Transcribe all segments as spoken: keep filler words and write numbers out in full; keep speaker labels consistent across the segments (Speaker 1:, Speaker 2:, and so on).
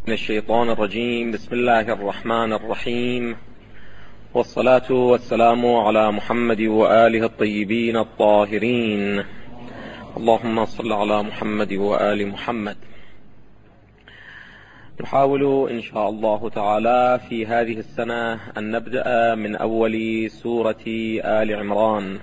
Speaker 1: من الشيطان الرجيم. بسم الله الرحمن الرحيم، والصلاة والسلام على محمد وآله الطيبين الطاهرين. اللهم صل على محمد وآل محمد. نحاول إن شاء الله تعالى في هذه السنة أن نبدأ من أول سورة آل عمران.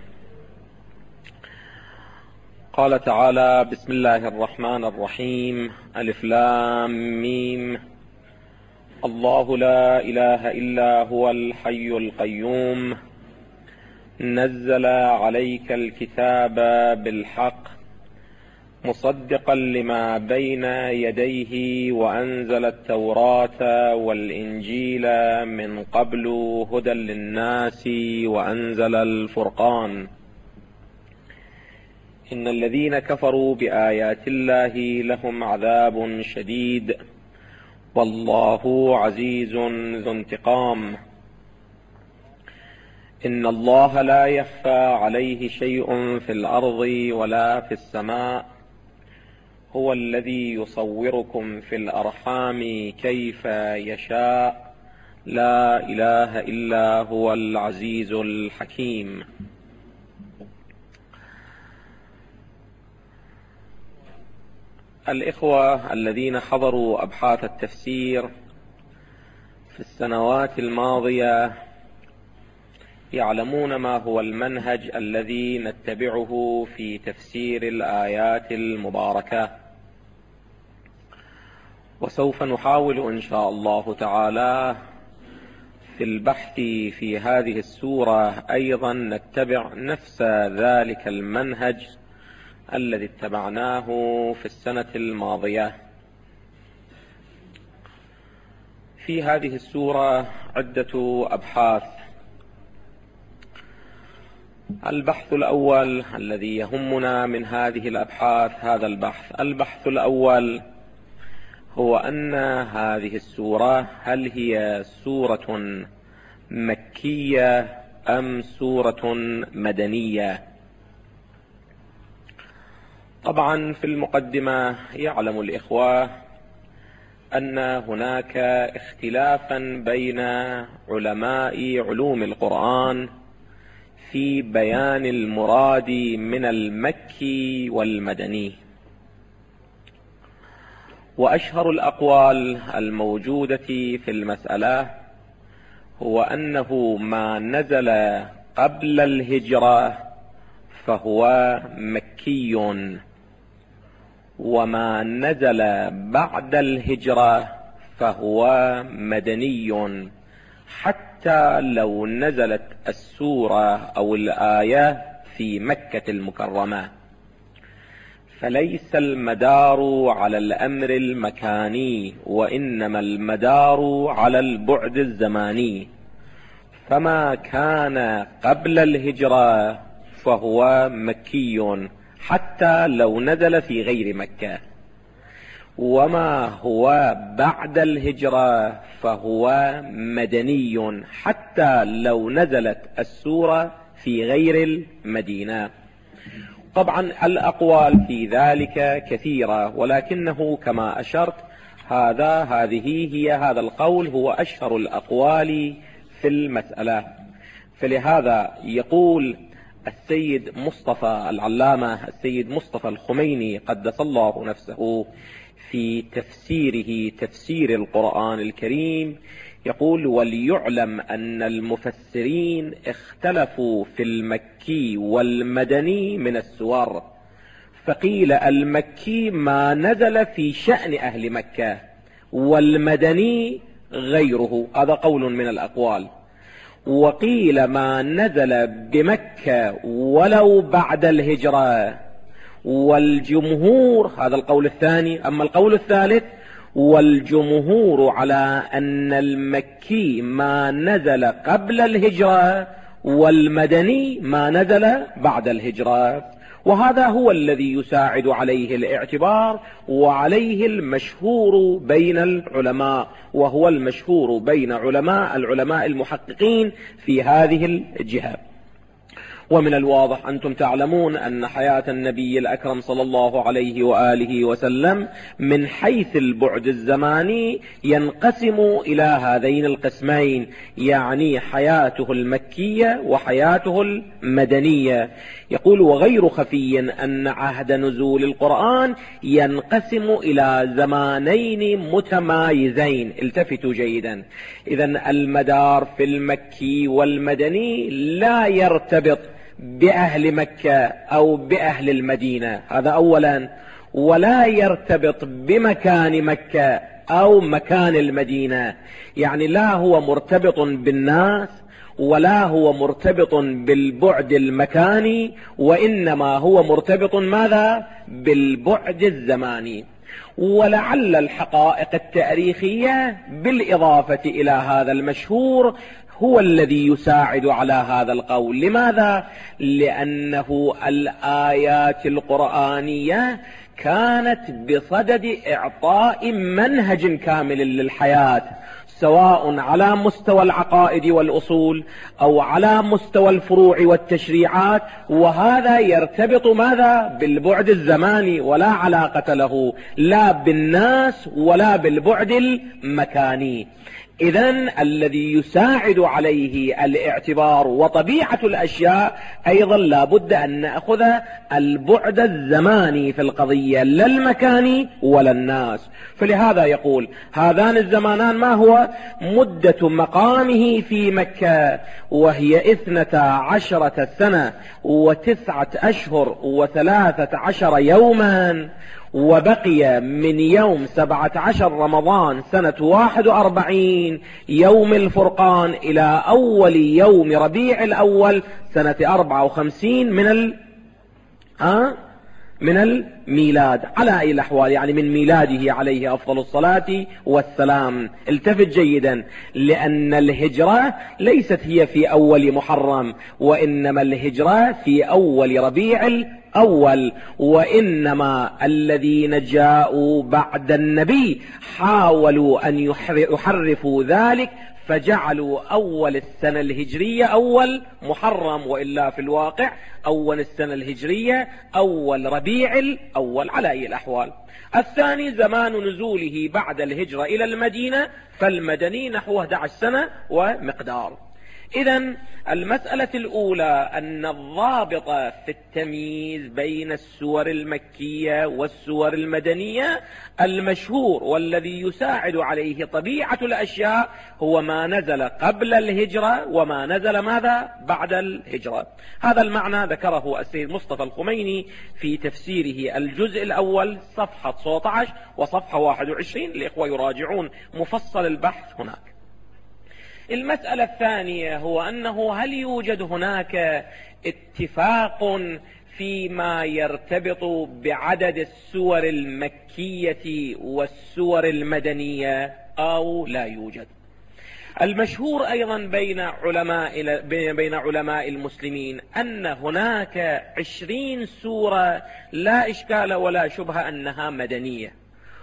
Speaker 1: قال تعالى: بسم الله الرحمن الرحيم. ألف لام ميم. الله لا إله إلا هو الحي القيوم، نزل عليك الكتاب بالحق مصدقا لما بين يديه، وأنزل التوراة والإنجيل من قبل هدى للناس، وأنزل الفرقان. إن الذين كفروا بآيات الله لهم عذاب شديد، والله عزيز ذو انتقام. إن الله لا يخفى عليه شيء في الأرض ولا في السماء، هو الذي يصوركم في الأرحام كيف يشاء، لا إله إلا هو العزيز الحكيم. الإخوة الذين حضروا أبحاث التفسير في السنوات الماضية يعلمون ما هو المنهج الذي نتبعه في تفسير الآيات المباركة، وسوف نحاول إن شاء الله تعالى في البحث في هذه السورة أيضا نتبع نفس ذلك المنهج الذي اتبعناه في السنة الماضية. في هذه السورة عدة أبحاث. البحث الأول الذي يهمنا من هذه الأبحاث هذا البحث. البحث الأول هو أن هذه السورة هل هي سورة مكية أم سورة مدنية؟ طبعا في المقدمة يعلم الإخوة أن هناك اختلافا بين علماء علوم القرآن في بيان المراد من المكي والمدني، وأشهر الأقوال الموجودة في المسألة هو أنه ما نزل قبل الهجرة فهو مكي، وما نزل بعد الهجرة فهو مدني، حتى لو نزلت السورة أو الآية في مكة المكرمة. فليس المدار على الأمر المكاني، وإنما المدار على البعد الزماني. فما كان قبل الهجرة فهو مكي حتى لو نزل في غير مكة، وما هو بعد الهجرة فهو مدني حتى لو نزلت السورة في غير المدينة. طبعا الأقوال في ذلك كثيرة، ولكنه كما أشرت هذا هذه هي هذا القول هو أشهر الأقوال في المسألة. فلهذا يقول السيد مصطفى العلامة السيد مصطفى الخميني قدس الله نفسه في تفسيره تفسير القرآن الكريم، يقول: وليعلم أن المفسرين اختلفوا في المكي والمدني من السور، فقيل المكي ما نزل في شأن أهل مكة، والمدني غيره. هذا قول من الأقوال. وقيل ما نزل بمكة ولو بعد الهجرة، والجمهور هذا القول الثاني. أما القول الثالث: والجمهور على أن المكي ما نزل قبل الهجرة، والمدني ما نزل بعد الهجرة. وهذا هو الذي يساعد عليه الاعتبار، وعليه المشهور بين العلماء، وهو المشهور بين علماء العلماء المحققين في هذه الجهة. ومن الواضح أنتم تعلمون أن حياة النبي الأكرم صلى الله عليه وآله وسلم من حيث البعد الزماني ينقسم إلى هذين القسمين، يعني حياته المكية وحياته المدنية. يقول وغير خفي أن عهد نزول القرآن ينقسم إلى زمانين متمايزين. التفتوا جيدا، إذن المدار في المكي والمدني لا يرتبط بأهل مكة أو بأهل المدينة، هذا أولا، ولا يرتبط بمكان مكة أو مكان المدينة، يعني لا هو مرتبط بالناس ولا هو مرتبط بالبعد المكاني، وإنما هو مرتبط ماذا؟ بالبعد الزماني. ولعل الحقائق التاريخية بالإضافة إلى هذا المشهور هو الذي يساعد على هذا القول. لماذا؟ لأنه الآيات القرآنية كانت بصدد إعطاء منهج كامل للحياة، سواء على مستوى العقائد والأصول أو على مستوى الفروع والتشريعات، وهذا يرتبط ماذا؟ بالبعد الزماني، ولا علاقة له لا بالناس ولا بالبعد المكاني. إذن الذي يساعد عليه الاعتبار وطبيعة الأشياء أيضا لا بد أن نأخذ البعد الزماني في القضية، لا المكاني ولا الناس. فلهذا يقول هذان الزمانان ما هو؟ مدة مقامه في مكة وهي اثنتا عشرة سنة وتسعة أشهر وثلاثة عشر يوما، وبقي من يوم سبعة عشر رمضان سنة واحد وأربعين يوم الفرقان إلى أول يوم ربيع الأول سنة أربعة وخمسين من ال ها من الميلاد، على أي الأحوال يعني من ميلاده عليه أفضل الصلاة والسلام. التفت جيدا، لأن الهجرة ليست هي في أول محرم، وإنما الهجرة في أول ربيع الأول، وإنما الذين جاءوا بعد النبي حاولوا أن يحرفوا ذلك فجعلوا أول السنة الهجرية أول محرم، وإلا في الواقع أول السنة الهجرية أول ربيع الأول على أي الأحوال. الثاني زمان نزوله بعد الهجرة إلى المدينة، فالمدني نحو أحد عشر سنة ومقدار. إذن المسألة الأولى أن الضابط في التمييز بين السور المكية والسور المدنية المشهور والذي يساعد عليه طبيعة الأشياء هو ما نزل قبل الهجرة وما نزل ماذا؟ بعد الهجرة. هذا المعنى ذكره السيد مصطفى الخميني في تفسيره الجزء الأول صفحة تسعة عشر وصفحة واحد وعشرين، الإخوة يراجعون مفصل البحث هناك. المسألة الثانية هو أنه هل يوجد هناك اتفاق فيما يرتبط بعدد السور المكية والسور المدنية أو لا يوجد؟ المشهور أيضا بين علماء بين علماء المسلمين أن هناك عشرين سورة لا إشكال ولا شبهة أنها مدنية،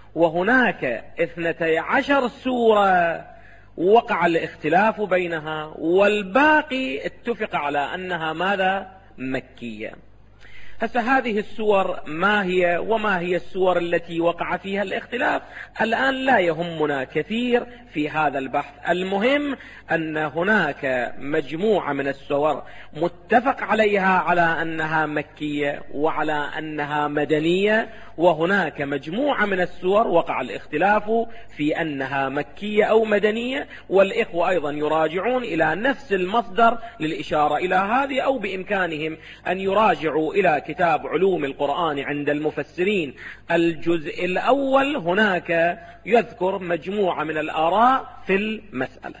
Speaker 1: وهناك اثنتي عشر سورة وقع الاختلاف بينها، والباقي اتفق على أنها ماذا؟ مكية. هسه هذه السور ما هي وما هي السور التي وقع فيها الاختلاف الآن لا يهمنا كثير في هذا البحث. المهم أن هناك مجموعة من السور متفق عليها على أنها مكية وعلى أنها مدنية، وهناك مجموعة من السور وقع الاختلاف في أنها مكية أو مدنية، والإخوة أيضا يراجعون إلى نفس المصدر للإشارة إلى هذه، أو بإمكانهم أن يراجعوا إلى كتاب علوم القرآن عند المفسرين الجزء الأول، هناك يذكر مجموعة من الآراء في المسألة.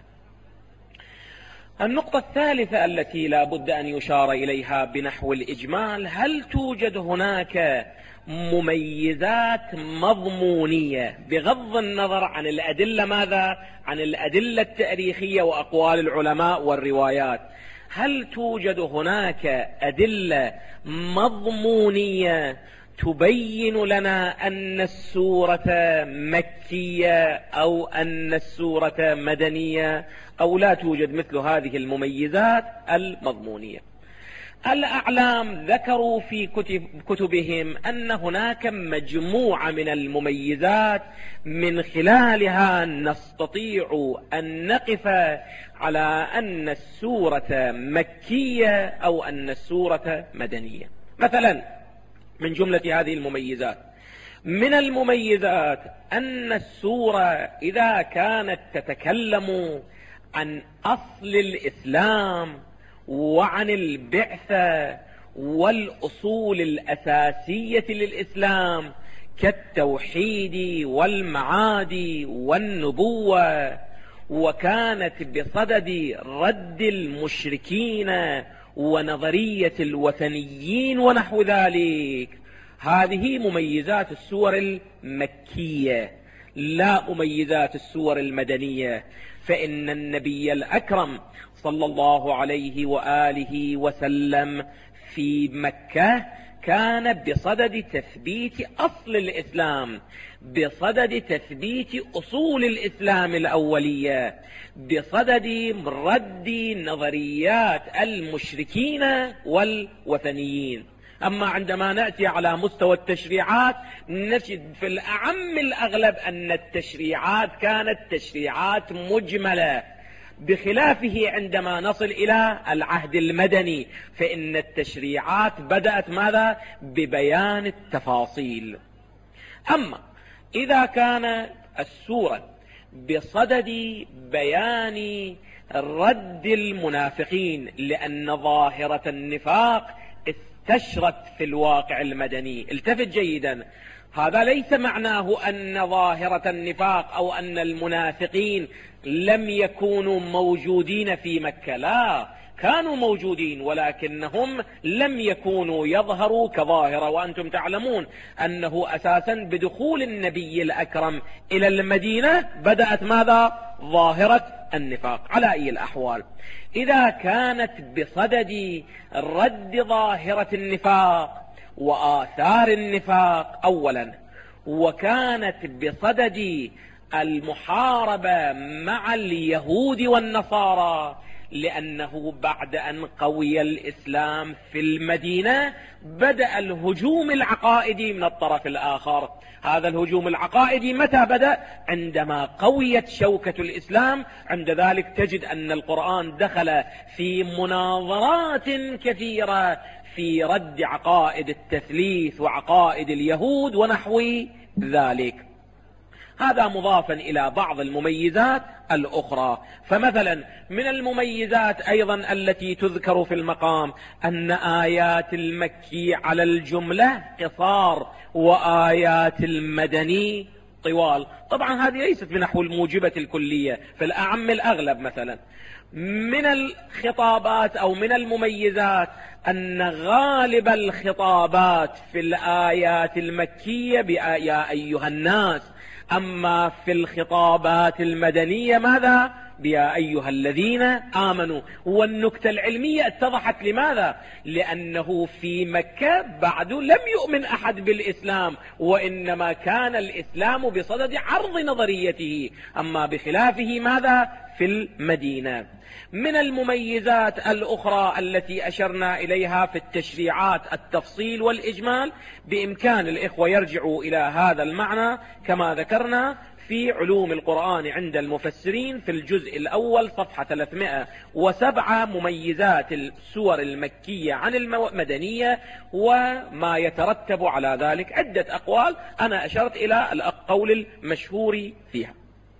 Speaker 1: النقطة الثالثة التي لا بد أن يشار إليها بنحو الإجمال، هل توجد هناك مميزات مضمونية بغض النظر عن الأدلة ماذا؟ عن الأدلة التاريخية وأقوال العلماء والروايات، هل توجد هناك أدلة مضمونية تبين لنا أن السورة مكية أو أن السورة مدنية، أو لا توجد مثل هذه المميزات المضمونية؟ الأعلام ذكروا في كتب كتبهم أن هناك مجموعة من المميزات من خلالها نستطيع أن نقف على أن السورة مكية أو أن السورة مدنية. مثلا من جملة هذه المميزات، من المميزات أن السورة إذا كانت تتكلم عن أصل الإسلام وعن البعثة والأصول الأساسية للإسلام كالتوحيد والمعاد والنبوة، وكانت بصدد رد المشركين ونظرية الوثنيين ونحو ذلك، هذه مميزات السور المكية لا مميزات السور المدنية. فإن النبي الأكرم صلى الله عليه وآله وسلم في مكة كان بصدد تثبيت أصل الإسلام، بصدد تثبيت أصول الإسلام الأولية، بصدد رد نظريات المشركين والوثنيين. أما عندما نأتي على مستوى التشريعات نجد في الأعم الأغلب أن التشريعات كانت تشريعات مجملة، بخلافه عندما نصل إلى العهد المدني فإن التشريعات بدأت ماذا؟ ببيان التفاصيل. أما إذا كان السورة بصدد بيان رد المنافقين لأن ظاهرة النفاق استشرت في الواقع المدني، التفت جيدا، هذا ليس معناه أن ظاهرة النفاق أو أن المنافقين لم يكونوا موجودين في مكة، لا، كانوا موجودين ولكنهم لم يكونوا يظهروا كظاهرة. وأنتم تعلمون أنه أساسا بدخول النبي الأكرم إلى المدينة بدأت ماذا؟ ظاهرة النفاق. على أي الأحوال إذا كانت بصدد رد ظاهرة النفاق وآثار النفاق أولا، وكانت بصدد المحاربة مع اليهود والنصارى، لأنه بعد أن قوي الإسلام في المدينة بدأ الهجوم العقائدي من الطرف الآخر. هذا الهجوم العقائدي متى بدأ؟ عندما قويت شوكة الإسلام. عند ذلك تجد أن القرآن دخل في مناظرات كثيرة في رد عقائد التثليث وعقائد اليهود ونحو ذلك. هذا مضافا إلى بعض المميزات الأخرى. فمثلا من المميزات أيضا التي تذكر في المقام أن آيات المكي على الجملة قصار وآيات المدني طوال. طبعا هذه ليست بنحو الموجبة الكلية، في الأعم الأغلب. مثلا من الخطابات أو من المميزات أن غالب الخطابات في الآيات المكية بيا أيها الناس، أما في الخطابات المدنية ماذا؟ بيا أيها الذين آمنوا. والنكتة العلمية اتضحت. لماذا؟ لأنه في مكة بعد لم يؤمن أحد بالإسلام، وإنما كان الإسلام بصدد عرض نظريته. أما بخلافه ماذا؟ في المدينة. من المميزات الأخرى التي أشرنا إليها في التشريعات التفصيل والإجمال، بإمكان الإخوة يرجعوا إلى هذا المعنى كما ذكرنا في علوم القرآن عند المفسرين في الجزء الأول صفحة ثلاثمائة وسبعة، مميزات السور المكية عن المدنية وما يترتب على ذلك. عدة أقوال أنا أشرت إلى القول المشهور فيها.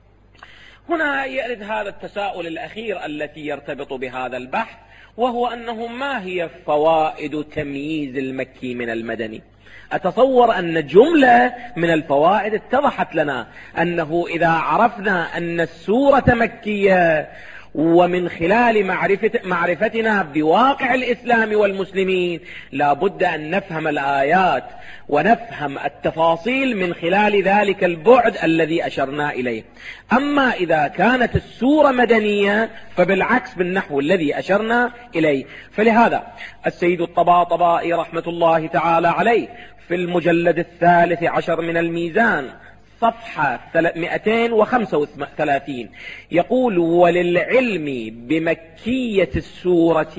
Speaker 1: هنا يرد هذا التساؤل الأخير التي يرتبط بهذا البحث، وهو أنه ما هي فوائد تمييز المكي من المدني؟ أتصور أن جملة من الفوائد اتضحت لنا، أنه إذا عرفنا أن السورة مكية ومن خلال معرفة معرفتنا بواقع الإسلام والمسلمين لا بد أن نفهم الآيات ونفهم التفاصيل من خلال ذلك البعد الذي أشرنا إليه. أما إذا كانت السورة مدنية فبالعكس بالنحو الذي أشرنا إليه. فلهذا السيد الطباطبائي رحمة الله تعالى عليه في المجلد الثالث عشر من الميزان صفحة مئتين وخمسة وثلاثين يقول: وللعلم بمكية السورة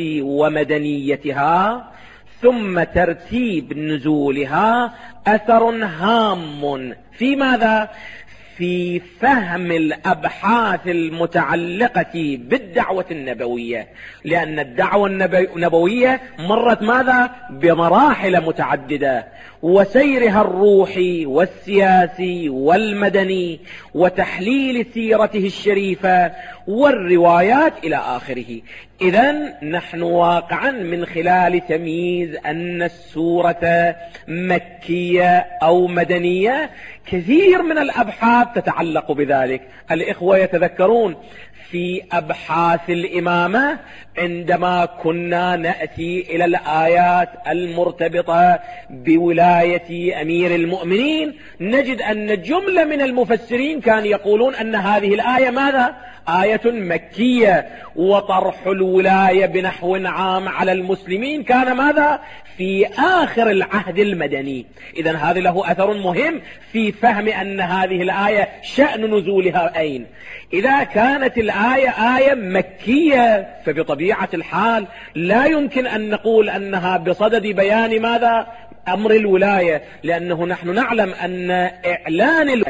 Speaker 1: ومدنيتها ثم ترتيب نزولها أثر هام في ماذا؟ في فهم الأبحاث المتعلقة بالدعوة النبوية، لأن الدعوة النبوية مرت ماذا؟ بمراحل متعددة، وسيرها الروحي والسياسي والمدني، وتحليل سيرته الشريفة والروايات إلى آخره. إذن نحن واقعا من خلال تمييز أن السورة مكية أو مدنية كثير من الأبحاث تتعلق بذلك. الإخوة يتذكرون في أبحاث الإمامة عندما كنا نأتي إلى الآيات المرتبطة بولاية أمير المؤمنين، نجد أن جملة من المفسرين كانوا يقولون أن هذه الآية ماذا؟ آية مكية، وطرح الولاية بنحو عام على المسلمين كان ماذا؟ في آخر العهد المدني. إذن هذا له أثر مهم في فهم أن هذه الآية شأن نزولها أين. إذا كانت الآية آية مكية فبطبيعة الحال لا يمكن أن نقول أنها بصدد بيان ماذا؟ أمر الولاية، لأنه نحن نعلم أن إعلان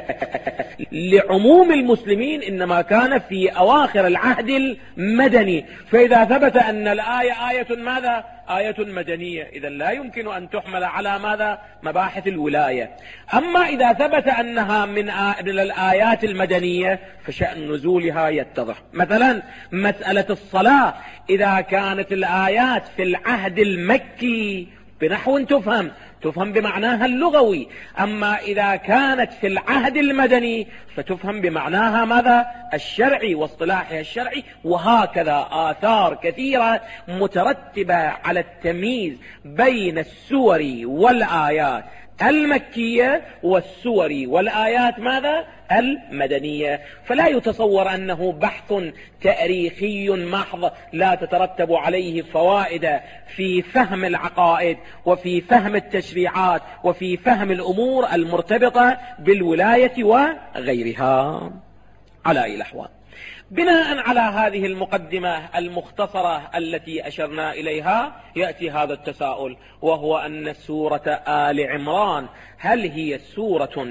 Speaker 1: لعموم المسلمين إنما كان في أواخر العهد المدني. فإذا ثبت أن الآية آية ماذا؟ آية مدنية، إذا لا يمكن أن تحمل على ماذا؟ مباحث الولاية. أما إذا ثبت أنها من الآيات المدنية فشأن نزولها يتضح. مثلا مسألة الصلاة، إذا كانت الآيات في العهد المكي بنحو تفهم تفهم بمعناها اللغوي، أما إذا كانت في العهد المدني فتفهم بمعناها ماذا؟ الشرعي واصطلاحها الشرعي. وهكذا آثار كثيرة مترتبة على التمييز بين السور والآيات المكية والسور والآيات ماذا؟ المدنية. فلا يتصور أنه بحث تاريخي محض لا تترتب عليه فوائد في فهم العقائد وفي فهم التشريعات وفي فهم الأمور المرتبطة بالولاية وغيرها. على أي الأحوال، بناء على هذه المقدمة المختصرة التي أشرنا إليها يأتي هذا التساؤل، وهو أن سورة آل عمران هل هي سورة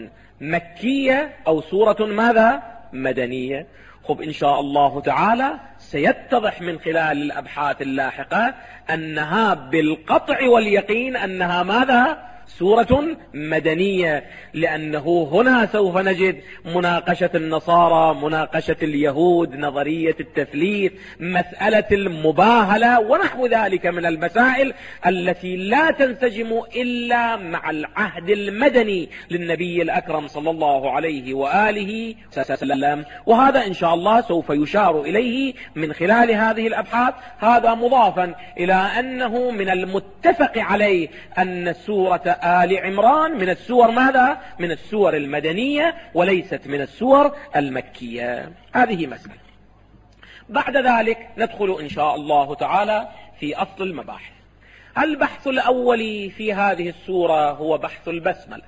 Speaker 1: مكية أو سورة ماذا؟ مدنية؟ خب إن شاء الله تعالى سيتضح من خلال الأبحاث اللاحقة أنها بالقطع واليقين أنها ماذا؟ سورة مدنية، لأنه هنا سوف نجد مناقشة النصارى، مناقشة اليهود، نظرية التثليث، مسألة المباهلة ونحو ذلك من المسائل التي لا تنسجم إلا مع العهد المدني للنبي الأكرم صلى الله عليه وآله وسلم. وهذا إن شاء الله سوف يشار إليه من خلال هذه الأبحاث. هذا مضافا إلى أنه من المتفق عليه أن سورة آل عمران من السور ماذا؟ من السور المدنية وليست من السور المكية. هذه مسألة. بعد ذلك ندخل إن شاء الله تعالى في أصل المباحث. البحث الأول في هذه السورة هو بحث البسملة.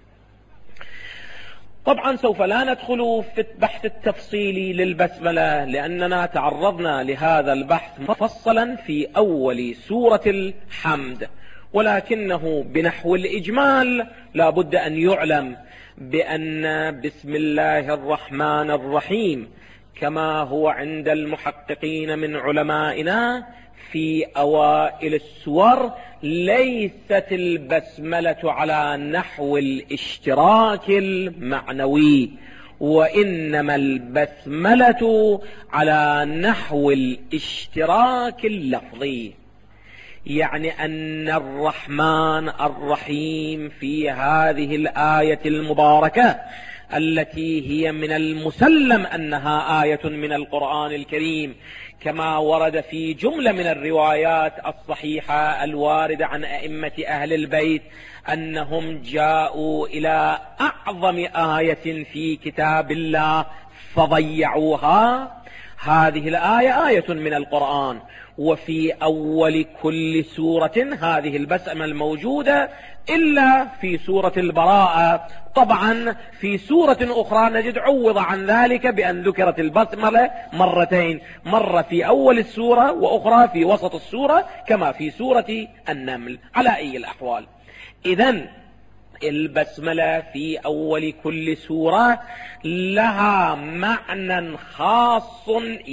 Speaker 1: طبعا سوف لا ندخل في البحث التفصيلي للبسملة لأننا تعرضنا لهذا البحث مفصلا في أول سورة الحمد، ولكنه بنحو الإجمال لا بد أن يعلم بأن بسم الله الرحمن الرحيم كما هو عند المحققين من علمائنا في أوائل السور ليست البسملة على نحو الاشتراك المعنوي، وإنما البسملة على نحو الاشتراك اللفظي، يعني أن الرحمن الرحيم في هذه الآية المباركة التي هي من المسلم أنها آية من القرآن الكريم، كما ورد في جملة من الروايات الصحيحة الواردة عن أئمة أهل البيت أنهم جاءوا إلى أعظم آية في كتاب الله فضيعوها. هذه الآية آية من القرآن، وفي أول كل سورة هذه البسملة الموجودة إلا في سورة البراءة. طبعا في سورة أخرى نجد عوض عن ذلك بأن ذكرت البسملة مرتين، مرة في أول السورة وأخرى في وسط السورة كما في سورة النمل. على أي الأحوال، إذن البسملة في أول كل سورة لها معنى خاص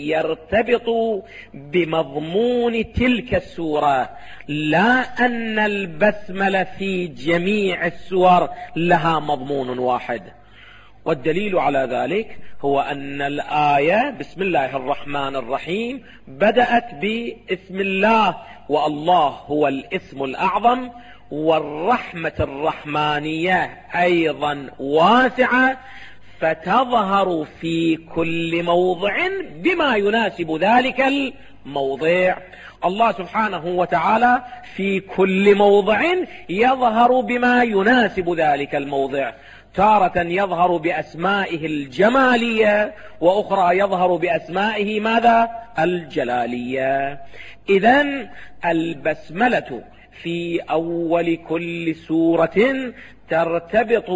Speaker 1: يرتبط بمضمون تلك السورة، لا أن البسملة في جميع السور لها مضمون واحد. والدليل على ذلك هو أن الآية بسم الله الرحمن الرحيم بدأت باسم الله، والله هو الاسم الأعظم، والرحمة الرحمانية أيضا واسعة، فتظهر في كل موضع بما يناسب ذلك الموضع. الله سبحانه وتعالى في كل موضع يظهر بما يناسب ذلك الموضع، تارة يظهر بأسمائه الجمالية، وأخرى يظهر بأسمائه ماذا؟ الجلالية. إذن البسملة في أول كل سورة ترتبط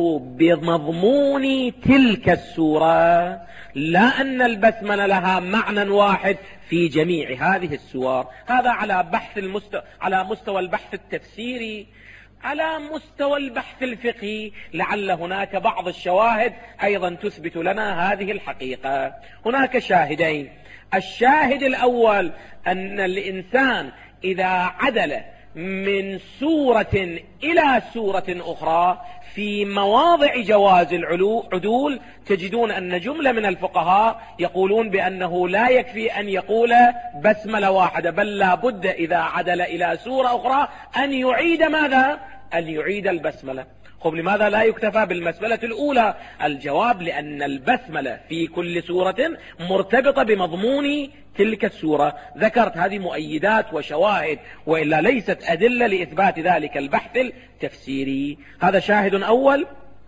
Speaker 1: بمضمون تلك السورة، لا أن البسملة لها معنى واحد في جميع هذه السور. هذا على بحث المستوى على مستوى البحث التفسيري. على مستوى البحث الفقهي لعل هناك بعض الشواهد أيضا تثبت لنا هذه الحقيقة. هناك شاهدين. الشاهد الأول أن الإنسان إذا عدل من سورة إلى سورة أخرى في مواضع جواز العدول، تجدون أن جملة من الفقهاء يقولون بأنه لا يكفي أن يقول بسملة واحدة، بل لا بد إذا عدل إلى سورة أخرى أن يعيد ماذا؟ أن يعيد البسملة. خب لماذا لا يكتفى بالبسملة الأولى؟ الجواب لأن البسملة في كل سورة مرتبطة بمضمون تلك السورة. ذكرت هذه مؤيدات وشواهد، وإلا ليست أدلة لإثبات ذلك البحث التفسيري. هذا شاهد أول.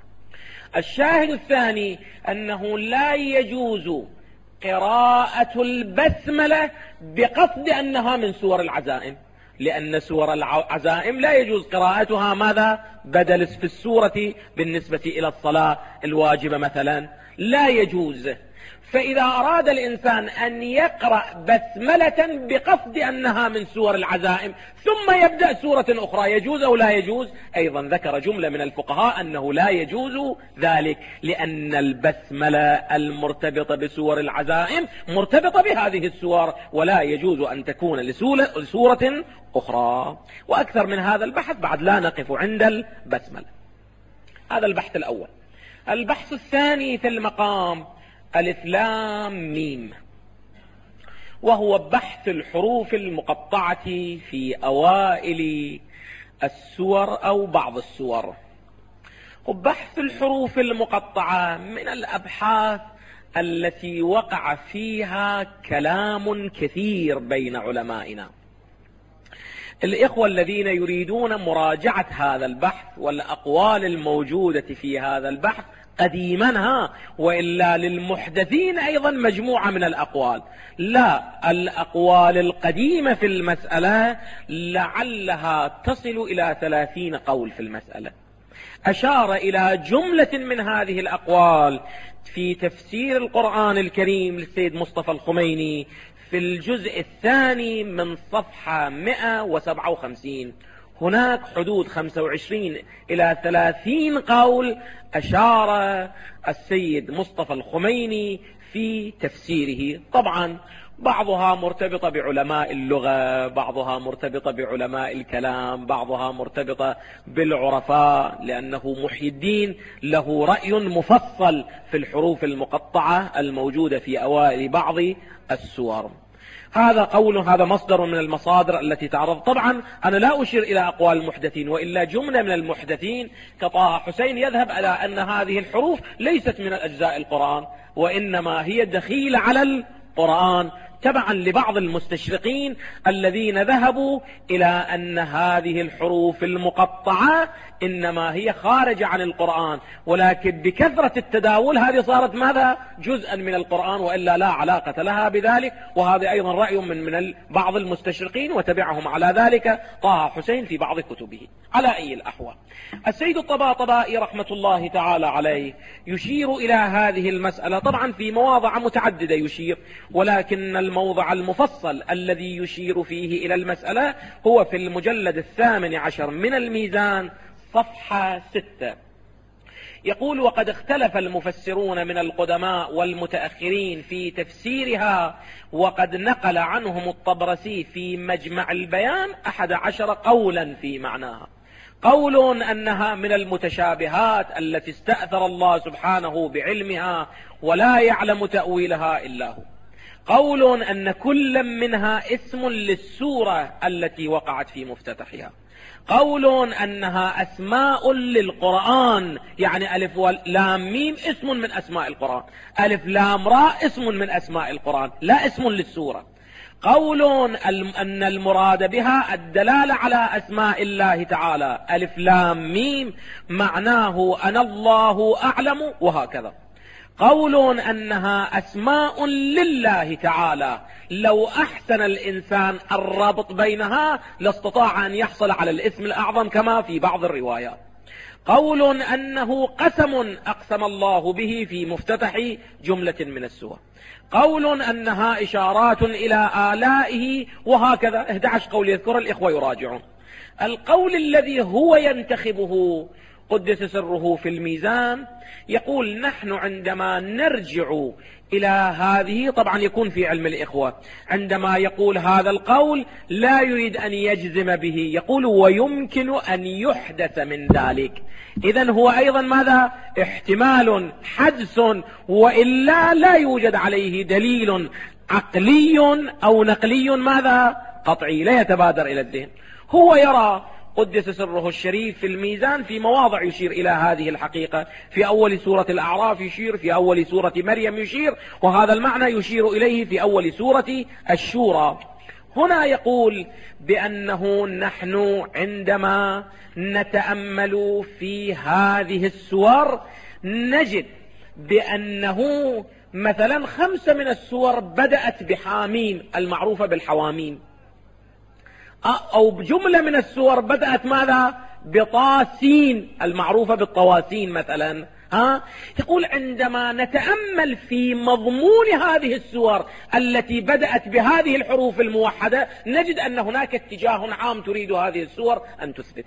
Speaker 1: الشاهد الثاني أنه لا يجوز قراءة البسملة بقصد أنها من سور العزائم، لأن سور العزائم لا يجوز قراءتها ماذا؟ بدل في السورة بالنسبة إلى الصلاة الواجبة مثلا لا يجوز. فإذا أراد الإنسان أن يقرأ بسملة بقصد أنها من سور العزائم ثم يبدأ سورة أخرى، يجوز أو لا يجوز؟ أيضا ذكر جملة من الفقهاء أنه لا يجوز ذلك، لأن البسملة المرتبطة بسور العزائم مرتبطة بهذه السور، ولا يجوز أن تكون لسورة أخرى. وأكثر من هذا البحث بعد لا نقف عند البسملة. هذا البحث الأول. البحث الثاني في المقام ألف لام ميم، وهو بحث الحروف المقطعة في أوائل السور أو بعض السور. وبحث الحروف المقطعة من الأبحاث التي وقع فيها كلام كثير بين علمائنا. الإخوة الذين يريدون مراجعة هذا البحث والأقوال الموجودة في هذا البحث قديماًها، وإلا للمحدثين أيضا مجموعة من الأقوال. لا، الأقوال القديمة في المسألة لعلها تصل إلى ثلاثين قول في المسألة. أشار إلى جملة من هذه الأقوال في تفسير القرآن الكريم للسيد مصطفى الخميني في الجزء الثاني من صفحة مئة وسبعة وخمسين. هناك حدود خمسة وعشرين إلى ثلاثين قول أشار السيد مصطفى الخميني في تفسيره. طبعا بعضها مرتبطة بعلماء اللغة، بعضها مرتبطة بعلماء الكلام، بعضها مرتبطة بالعرفاء، لأنه محي الدين له رأي مفصل في الحروف المقطعة الموجودة في أوائل بعض السور. هذا قول، هذا مصدر من المصادر التي تعرض. طبعا أنا لا أشير إلى أقوال المحدثين، وإلا جملة من المحدثين كطه حسين يذهب إلى أن هذه الحروف ليست من الأجزاء القرآن، وإنما هي دخيلة على القرآن، تبعا لبعض المستشرقين الذين ذهبوا إلى أن هذه الحروف المقطعة إنما هي خارجة عن القرآن، ولكن بكثرة التداول هذه صارت ماذا؟ جزءا من القرآن، وإلا لا علاقة لها بذلك. وهذا أيضا رأي من, من بعض المستشرقين، وتبعهم على ذلك طه حسين في بعض كتبه. على أي الأحوال، السيد الطباطبائي رحمة الله تعالى عليه يشير إلى هذه المسألة طبعا في مواضع متعددة يشير، ولكن الموضع المفصل الذي يشير فيه إلى المسألة هو في المجلد الثامن عشر من الميزان صفحة ستة. يقول: وقد اختلف المفسرون من القدماء والمتأخرين في تفسيرها، وقد نقل عنهم الطبرسي في مجمع البيان أحد عشر قولا في معناها. قول أنها من المتشابهات التي استأثر الله سبحانه بعلمها ولا يعلم تأويلها إلا هو. قول أن كل منها اسم للسورة التي وقعت في مفتتحها. قول أنها أسماء للقرآن، يعني ألف ولام ميم اسم من أسماء القرآن، ألف لام راء اسم من أسماء القرآن لا اسم للسورة. قول أن المراد بها الدلالة على أسماء الله تعالى، ألف لام ميم معناه أنا الله أعلم، وهكذا. قول أنها أسماء لله تعالى، لو أحسن الإنسان الرابط بينها لاستطاع أن يحصل على الاسم الأعظم كما في بعض الروايات. قول أنه قسم أقسم الله به في مفتتح جملة من السور. قول أنها إشارات إلى آلائه، وهكذا. احد عشر قول يذكر، الإخوة يراجعون. القول الذي هو ينتخبه قدس سره في الميزان يقول: نحن عندما نرجع إلى هذه، طبعا يكون في علم الإخوة، عندما يقول هذا القول لا يريد أن يجزم به، يقول ويمكن أن يحدث من ذلك. إذن هو أيضا ماذا؟ احتمال حدس، وإلا لا يوجد عليه دليل عقلي أو نقلي ماذا؟ قطعي، لا يتبادر إلى الذهن. هو يرى قدس سره الشريف في الميزان في مواضع يشير إلى هذه الحقيقة. في أول سورة الأعراف يشير، في أول سورة مريم يشير، وهذا المعنى يشير إليه في أول سورة الشورى. هنا يقول بأنه نحن عندما نتأمل في هذه السور نجد بأنه مثلا خمسة من السور بدأت بحاميم المعروفة بالحواميم، أو بجملة من السور بدأت ماذا؟ بطاسين المعروفة بالطواسين مثلا. ها؟ يقول عندما نتأمل في مضمون هذه السور التي بدأت بهذه الحروف الموحدة نجد أن هناك اتجاه عام تريد هذه السور أن تثبت.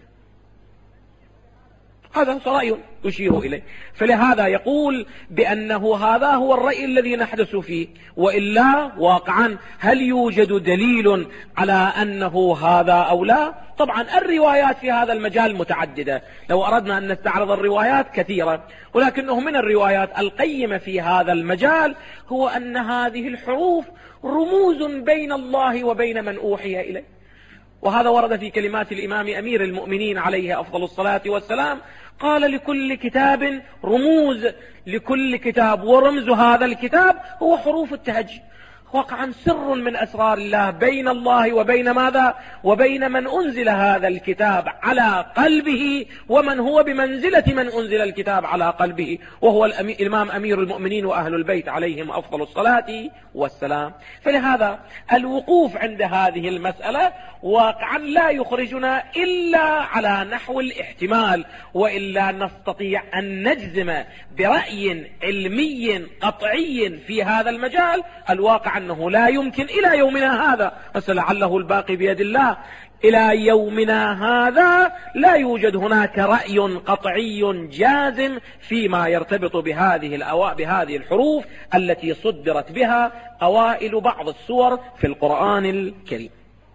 Speaker 1: هذا رأي يشير إليه. فلهذا يقول بأنه هذا هو الرأي الذي نحدث فيه، وإلا واقعا هل يوجد دليل على أنه هذا أو لا؟ طبعا الروايات في هذا المجال متعددة، لو أردنا أن نستعرض الروايات كثيرة، ولكنه من الروايات القيمة في هذا المجال هو أن هذه الحروف رموز بين الله وبين من أوحي إليه. وهذا ورد في كلمات الإمام أمير المؤمنين عليه أفضل الصلاة والسلام، قال: لكل كتاب رموز، لكل كتاب، ورمز هذا الكتاب هو حروف التهجي. واقعا سر من أسرار الله بين الله وبين ماذا؟ وبين من أنزل هذا الكتاب على قلبه، ومن هو بمنزلة من أنزل الكتاب على قلبه، وهو الإمام أمير المؤمنين وأهل البيت عليهم أفضل الصلاة والسلام. فلهذا الوقوف عند هذه المسألة واقعا لا يخرجنا إلا على نحو الاحتمال، وإلا نستطيع أن نجزم برأي علمي قطعي في هذا المجال. الواقع أنه لا يمكن إلى يومنا هذا، بس لعله الباقي بيد الله، إلى يومنا هذا لا يوجد هناك رأي قطعي جازم فيما يرتبط بهذه الأوا... بهذه الحروف التي صدرت بها أوائل بعض السور في القرآن الكريم.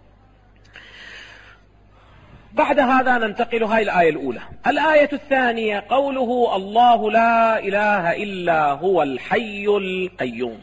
Speaker 1: بعد هذا ننتقل هاي الآية الأولى. الآية الثانية قوله: الله لا إله إلا هو الحي القيوم.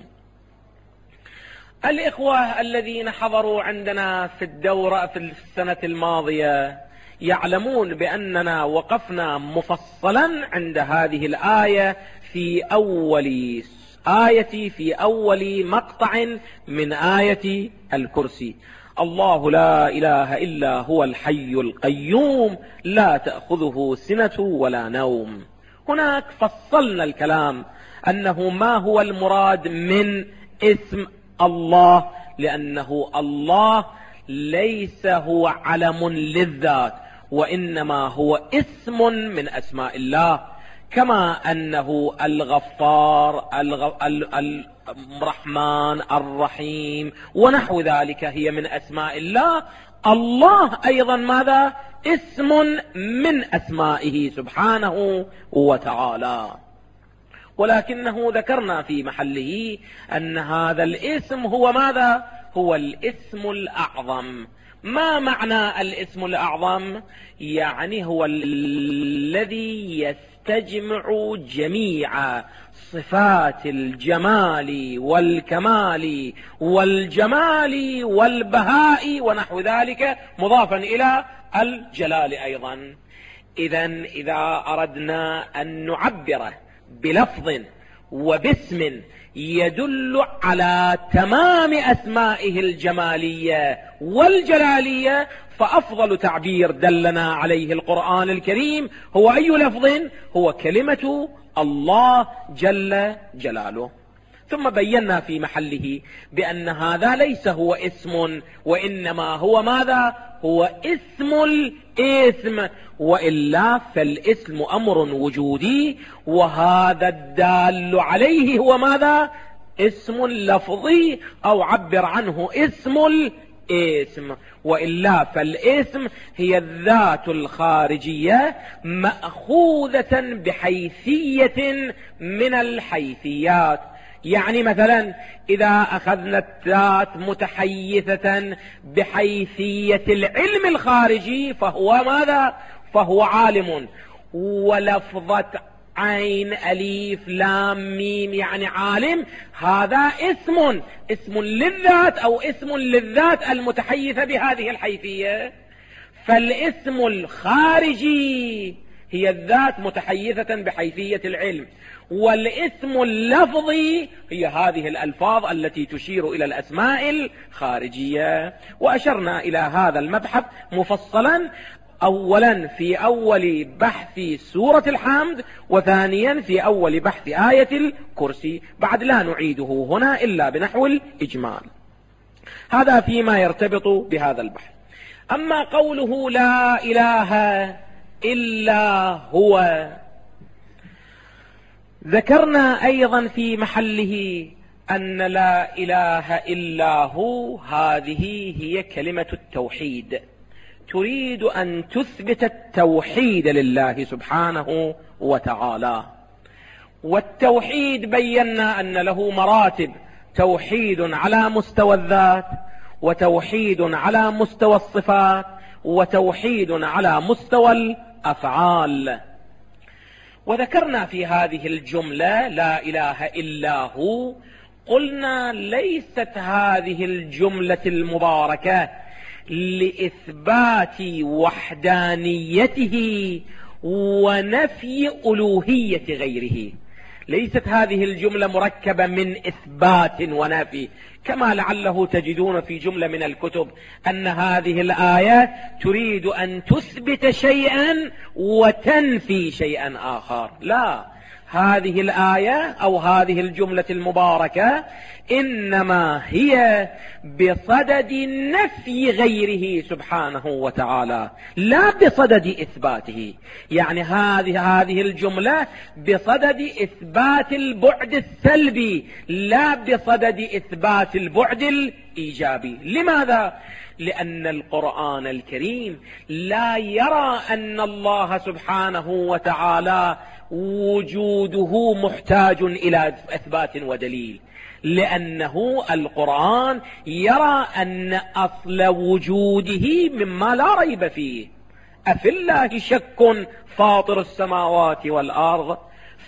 Speaker 1: الإخوة الذين حضروا عندنا في الدورة في السنة الماضية يعلمون بأننا وقفنا مفصلا عند هذه الآية في أول آية في أول مقطع من آية الكرسي: الله لا إله إلا هو الحي القيوم لا تأخذه سنة ولا نوم. هناك فصلنا الكلام أنه ما هو المراد من اسم الله، لأنه الله ليس هو علم للذات، وإنما هو اسم من أسماء الله، كما أنه الغفار، الرحمن، الرحيم ونحو ذلك هي من أسماء الله. الله أيضا ماذا؟ اسم من أسمائه سبحانه وتعالى. ولكنه ذكرنا في محله أن هذا الاسم هو ماذا؟ هو الاسم الأعظم. ما معنى الاسم الأعظم؟ يعني هو الذي يستجمع جميع صفات الجمال والكمال والجمال والبهاء ونحو ذلك، مضافا إلى الجلال أيضا. إذن إذا أردنا أن نعبره بلفظ وباسم يدل على تمام أسمائه الجمالية والجلالية، فأفضل تعبير دلنا عليه القرآن الكريم هو أي لفظ؟ هو كلمة الله جل جلاله. ثم بينا في محله بأن هذا ليس هو اسم، وإنما هو ماذا؟ هو اسم الاسم، وإلا فالاسم أمر وجودي، وهذا الدال عليه هو ماذا؟ اسم لفظي، أو عبر عنه اسم الاسم. وإلا فالاسم هي الذات الخارجية مأخوذة بحيثية من الحيثيات. يعني مثلا إذا أخذنا الذات متحيثة بحيثية العلم الخارجي فهو ماذا؟ فهو عالم. ولفظة عين أليف لام ميم يعني عالم، هذا اسم اسم للذات أو اسم للذات المتحيثة بهذه الحيثية. فالاسم الخارجي هي الذات متحيثة بحيثية العلم، والاسم اللفظي هي هذه الألفاظ التي تشير إلى الأسماء الخارجية. وأشرنا إلى هذا المبحث مفصلا، أولا في أول بحث سورة الحمد، وثانيا في أول بحث آية الكرسي. بعد لا نعيده هنا إلا بنحو الإجمال. هذا فيما يرتبط بهذا البحث. أما قوله لا إله إلا هو، ذكرنا أيضا في محله أن لا إله إلا هو هذه هي كلمة التوحيد، تريد أن تثبت التوحيد لله سبحانه وتعالى. والتوحيد بينا أن له مراتب: توحيد على مستوى الذات، وتوحيد على مستوى الصفات، وتوحيد على مستوى الأفعال. وذكرنا في هذه الجملة لا إله إلا هو، قلنا ليست هذه الجملة المباركة لإثبات وحدانيته ونفي ألوهية غيره. ليست هذه الجملة مركبة من إثبات ونفي، كما لعله تجدون في جملة من الكتب أن هذه الآية تريد أن تثبت شيئا وتنفي شيئا آخر. لا، هذه الآية أو هذه الجملة المباركة إنما هي بصدد نفي غيره سبحانه وتعالى، لا بصدد إثباته. يعني هذه هذه الجملة بصدد إثبات البعد السلبي، لا بصدد إثبات البعد الإيجابي. لماذا؟ لأن القرآن الكريم لا يرى أن الله سبحانه وتعالى وجوده محتاج إلى إثبات ودليل، لأنه القرآن يرى أن أصل وجوده مما لا ريب فيه. أفي الله شك فاطر السماوات والأرض،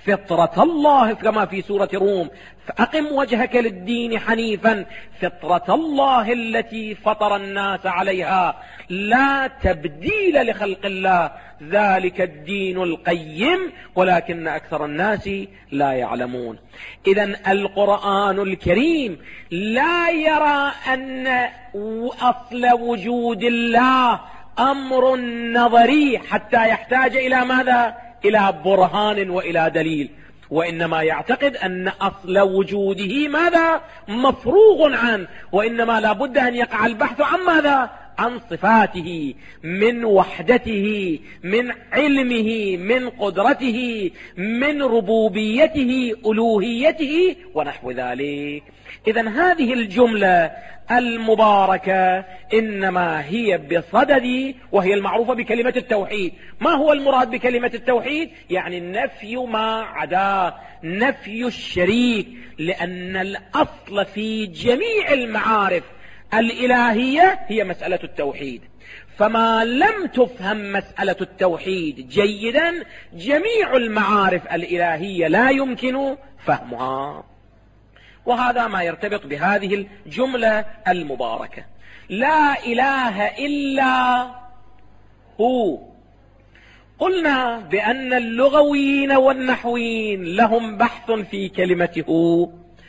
Speaker 1: فطرة الله كما في سورة روم، فأقم وجهك للدين حنيفا فطرة الله التي فطر الناس عليها لا تبديل لخلق الله ذلك الدين القيم ولكن أكثر الناس لا يعلمون. إذن القرآن الكريم لا يرى أن أصل وجود الله أمر نظري حتى يحتاج إلى ماذا؟ إلى برهان وإلى دليل، وإنما يعتقد أن أصل وجوده ماذا؟ مفروغ عنه، وإنما لا بد أن يقع البحث عن ماذا؟ عن صفاته، من وحدته، من علمه، من قدرته، من ربوبيته، ألوهيته ونحو ذلك. إذن هذه الجملة المباركة إنما هي بصدد، وهي المعروفة بكلمة التوحيد. ما هو المراد بكلمة التوحيد؟ يعني نفي ما عداه، نفي الشريك، لأن الأصل في جميع المعارف الإلهية هي مسألة التوحيد، فما لم تفهم مسألة التوحيد جيدا جميع المعارف الإلهية لا يمكن فهمها. وهذا ما يرتبط بهذه الجملة المباركة، لا إله إلا هو. قلنا بأن اللغويين والنحويين لهم بحث في كلمة هو،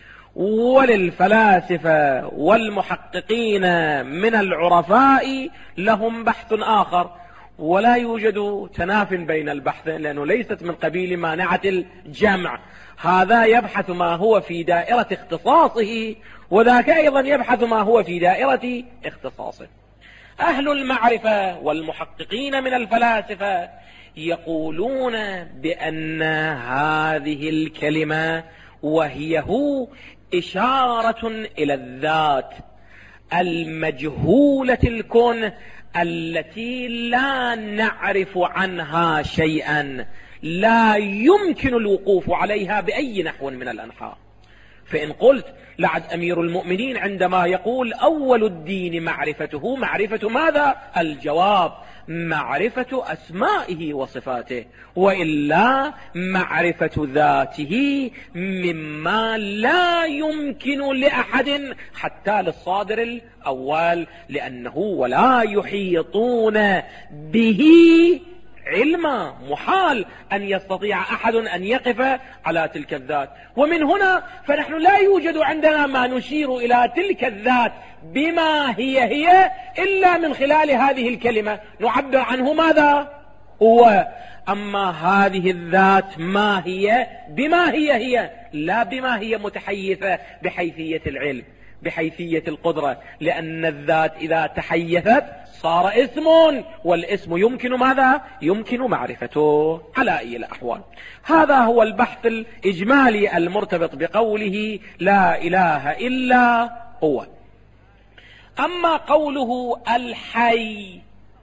Speaker 1: وللفلاسفة والمحققين من العرفاء لهم بحث آخر، ولا يوجد تناف بين البحثين لأنه ليست من قبيل مانعة الجمع. هذا يبحث ما هو في دائرة اختصاصه، وذاك أيضا يبحث ما هو في دائرة اختصاصه. أهل المعرفة والمحققين من الفلاسفة يقولون بأن هذه الكلمة وهي هو إشارة إلى الذات المجهولة الكون التي لا نعرف عنها شيئا، لا يمكن الوقوف عليها بأي نحو من الأنحاء. فإن قلت لعد أمير المؤمنين عندما يقول أول الدين معرفته، معرفة ماذا؟ الجواب معرفة أسمائه وصفاته، وإلا معرفة ذاته مما لا يمكن لأحد حتى للصادر الأول، لأنه ولا يحيطون به علما، محال أن يستطيع أحد أن يقف على تلك الذات. ومن هنا فنحن لا يوجد عندنا ما نشير إلى تلك الذات بما هي هي إلا من خلال هذه الكلمة، نعبر عنه ماذا؟ هو. أما هذه الذات ما هي بما هي هي، لا بما هي متحيثة بحيثية العلم، بحيثية القدرة، لأن الذات إذا تحيثت صار اسم، والاسم يمكن ماذا؟ يمكن معرفته على أي الأحوال. هذا هو البحث الإجمالي المرتبط بقوله لا إله إلا هو. أما قوله الحي،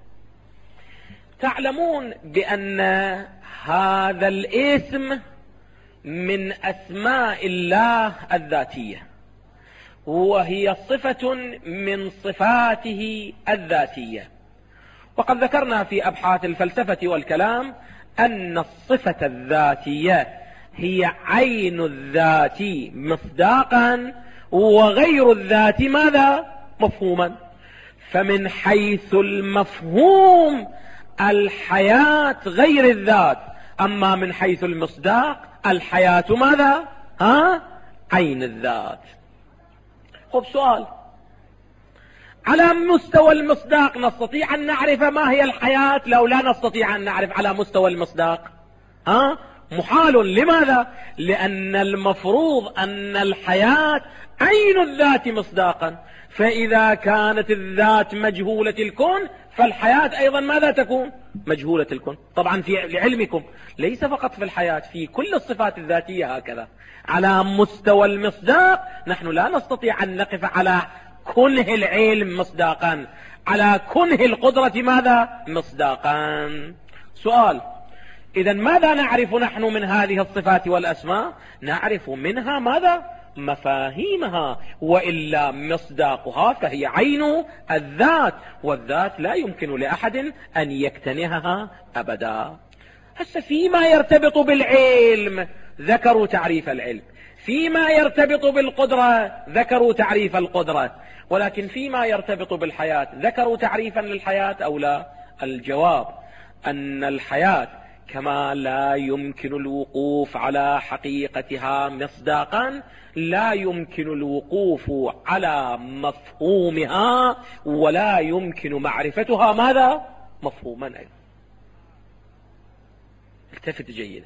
Speaker 1: تعلمون بأن هذا الاسم من أسماء الله الذاتية، وهي صفة من صفاته الذاتية. وقد ذكرنا في أبحاث الفلسفة والكلام أن الصفة الذاتية هي عين الذات مصداقا، وغير الذات ماذا؟ مفهوما. فمن حيث المفهوم الحياة غير الذات، أما من حيث المصداق الحياة ماذا؟ ها؟ عين الذات. خب سؤال، على مستوى المصداق نستطيع أن نعرف ما هي الحياة لو لا نستطيع أن نعرف على مستوى المصداق؟ ها؟ محال. لماذا؟ لأن المفروض أن الحياة عين الذات مصداقا، فإذا كانت الذات مجهولة الكون فالحياة أيضا ماذا تكون؟ مجهولة الكون. طبعا في لعلمكم ليس فقط في الحياة، في كل الصفات الذاتية هكذا. على مستوى المصداق نحن لا نستطيع أن نقف على كنه العلم مصداقا، على كنه القدرة ماذا؟ مصداقا. سؤال، إذا ماذا نعرف نحن من هذه الصفات والأسماء؟ نعرف منها ماذا؟ مفاهيمها، وإلا مصداقها فهي عين الذات، والذات لا يمكن لأحد أن يكتنهها أبدا. هسه فيما يرتبط بالعلم ذكروا تعريف العلم، فيما يرتبط بالقدرة ذكروا تعريف القدرة، ولكن فيما يرتبط بالحياة ذكروا تعريفا للحياة أو لا؟ الجواب أن الحياة كما لا يمكن الوقوف على حقيقتها مصداقا، لا يمكن الوقوف على مفهومها ولا يمكن معرفتها ماذا؟ مفهوما أيضا. التفت جيدا.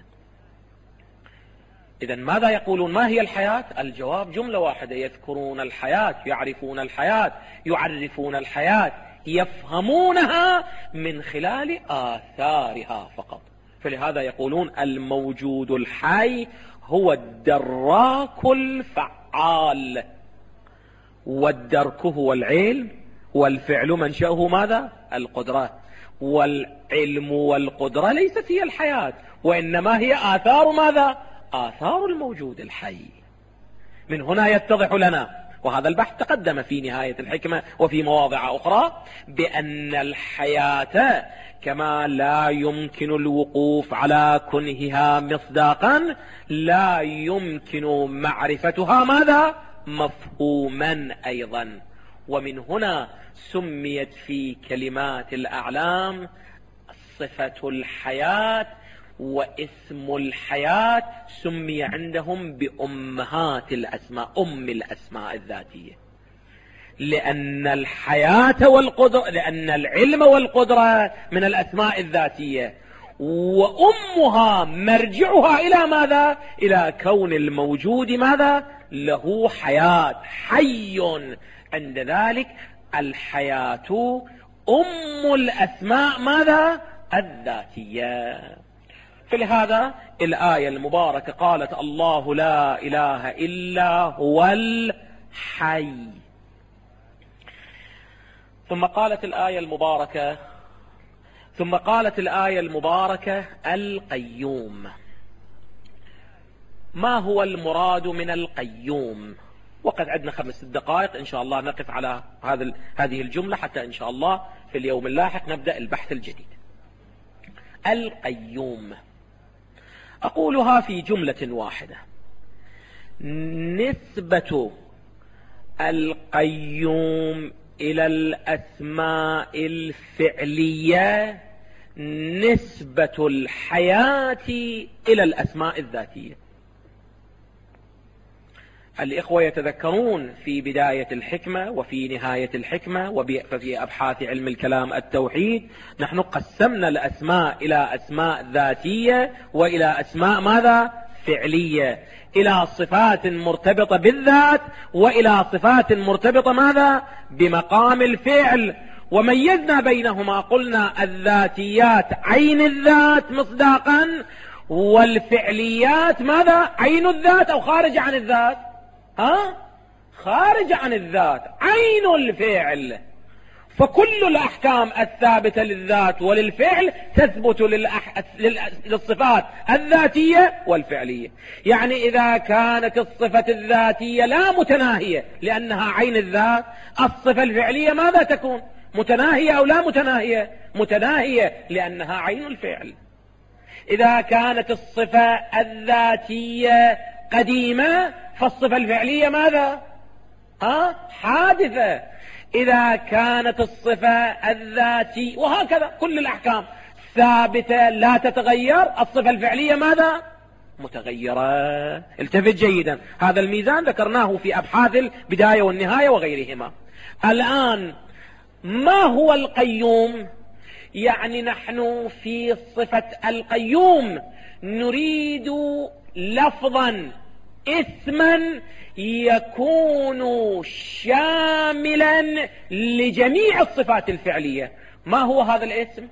Speaker 1: إذن ماذا يقولون؟ ما هي الحياة؟ الجواب جملة واحدة: يذكرون الحياة، يعرفون الحياة، يعرفون الحياة، يفهمونها من خلال آثارها فقط. فلهذا يقولون الموجود الحي هو الدراك الفعال، والدرك هو العلم، والفعل منشأه ماذا؟ القدرة. والعلم والقدرة ليست هي الحياة، وإنما هي آثار ماذا؟ آثار الموجود الحي. من هنا يتضح لنا، وهذا البحث تقدم في نهاية الحكمة وفي مواضع أخرى، بأن الحياة كما لا يمكن الوقوف على كنهها مصداقا، لا يمكن معرفتها ماذا؟ مفهوما أيضا. ومن هنا سميت في كلمات الأعلام صفة الحياة واسم الحياة، سمي عندهم بأمهات الأسماء، أم الأسماء الذاتية، لأن الحياة والقدرة، لأن العلم والقدرة من الأسماء الذاتية، وأمها مرجعها إلى ماذا؟ إلى كون الموجود ماذا؟ له حياة، حي. عند ذلك الحياة أم الأسماء ماذا؟ الذاتية. فلهذا الآية المباركة قالت الله لا إله إلا هو الحي. ثم قالت الآية المباركة ثم قالت الآية المباركة القيوم. ما هو المراد من القيوم؟ وقد عندنا خمس دقائق إن شاء الله نقف على هذا هذه الجملة حتى إن شاء الله في اليوم اللاحق نبدأ البحث الجديد. القيوم أقولها في جملة واحدة: نسبة القيوم إلى الأسماء الفعلية نسبة الحياة إلى الأسماء الذاتية. الإخوة يتذكرون في بداية الحكمة وفي نهاية الحكمة وفي أبحاث علم الكلام التوحيد نحن قسمنا الأسماء إلى أسماء ذاتية وإلى أسماء ماذا؟ فعلية، إلى صفات مرتبطة بالذات وإلى صفات مرتبطة ماذا؟ بمقام الفعل. وميزنا بينهما، قلنا الذاتيات عين الذات مصداقا، والفعليات ماذا؟ عين الذات أو خارج عن الذات؟ ها؟ خارج عن الذات، عين الفعل. فكل الأحكام الثابتة للذات وللفعل تثبت للأح... للصفات الذاتية والفعلية. يعني إذا كانت الصفة الذاتية لا متناهية لأنها عين الذات، الصفة الفعلية ماذا تكون؟ متناهية أو لا متناهية؟ متناهية لأنها عين الفعل. إذا كانت الصفة الذاتية قديمة فالصفة الفعلية ماذا؟ ها؟ حادثة. إذا كانت الصفة الذاتية، وهكذا كل الأحكام ثابتة لا تتغير، الصفة الفعلية ماذا؟ متغيرة. التفت جيدا، هذا الميزان ذكرناه في أبحاث البداية والنهاية وغيرهما. الآن ما هو القيوم؟ يعني نحن في صفة القيوم نريد لفظا اسما يكون شاملا لجميع الصفات الفعلية. ما هو هذا الاسم؟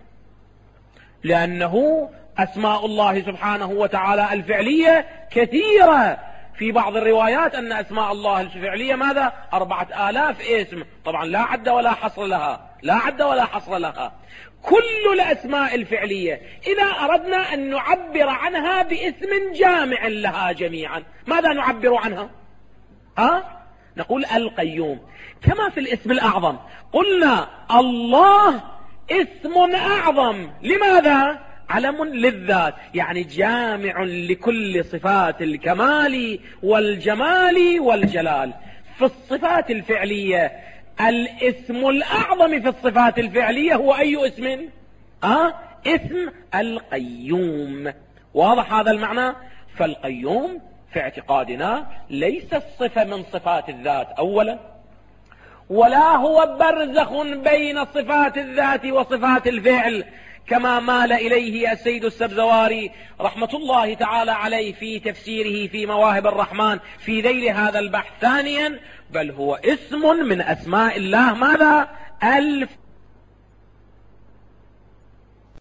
Speaker 1: لأنه أسماء الله سبحانه وتعالى الفعلية كثيرة. في بعض الروايات أن أسماء الله الفعلية ماذا؟ أربعة آلاف اسم، طبعا لا عد ولا حصر لها، لا عد ولا حصر لها. كل الأسماء الفعلية إذا أردنا أن نعبر عنها باسم جامع لها جميعا، ماذا نعبر عنها؟ ها؟ نقول القيوم. كما في الاسم الأعظم قلنا الله اسم أعظم، لماذا؟ علم للذات، يعني جامع لكل صفات الكمال والجمال والجلال. في الصفات الفعلية الاسم الأعظم في الصفات الفعلية هو أي اسم؟ آه اسم القيوم. واضح هذا المعنى؟ فالقيوم في اعتقادنا ليس الصفة من صفات الذات أولا، ولا هو برزخ بين صفات الذات وصفات الفعل كما مال إليه السيد السبزواري رحمة الله تعالى عليه في تفسيره في مواهب الرحمن في ذيل هذا البحث. ثانيا بل هو اسم من أسماء الله ماذا؟ الف